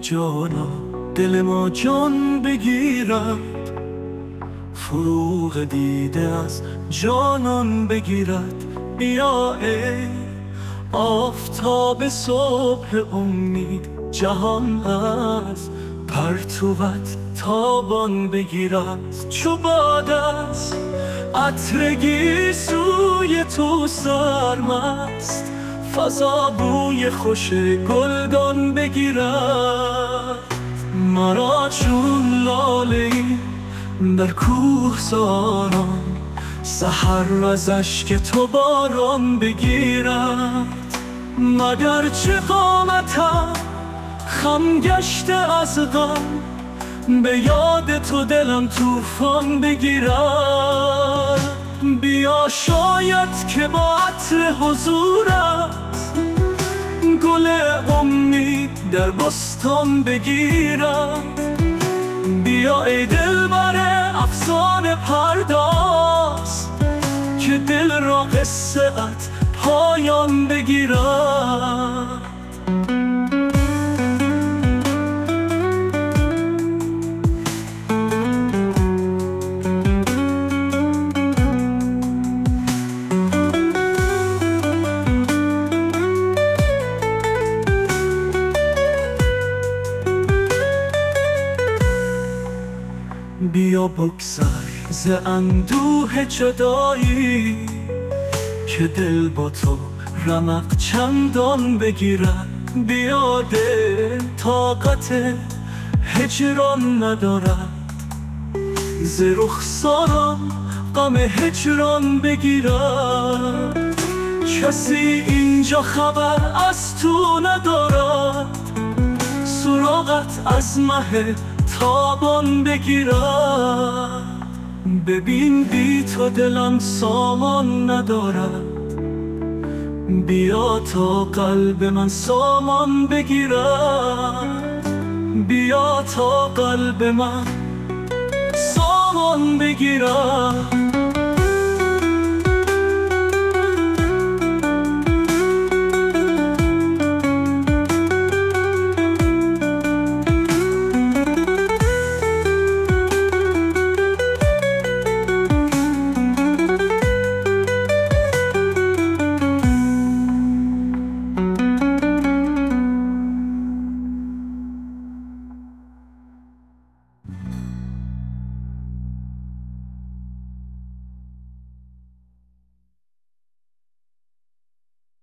جانا دل ما جان بگیرد، فروغ دیده از جانان بگیرد. بیا ای آفتاب صبح امید، جهان از پرتوت تابان بگیرد. چو باد از عطر گیسوی تو سرمست، فضا بوی خوش گلدان بگیرد. مرا چون لاله ای در کوهساران، سحر از اشک تو باران بگیرد. مگر چه قامتم خم گشته از غم، به یاد تو دلم طوفان بگیرد. بیا شاید که با عطر حضورت، گل امید در بستان بگیرم. بیا ای دلبر افسانه پرداز، که دل را قصه ات پایان بگیرد. بیا بگذر ز اندوه جدایی، که دل با تو رمق چندان بگیرد. بیا دل طاقت هجران ندارد، ز رخسارم غم هجران بگیرد. کسی اینجا خبر از تو ندارد، سراغت از مه تابان بگیرد. ببین بی تو دلم سامان ندارد، بیا تا قلب من سامان بگیرد. بیا تا قلب من سامان بگیرد.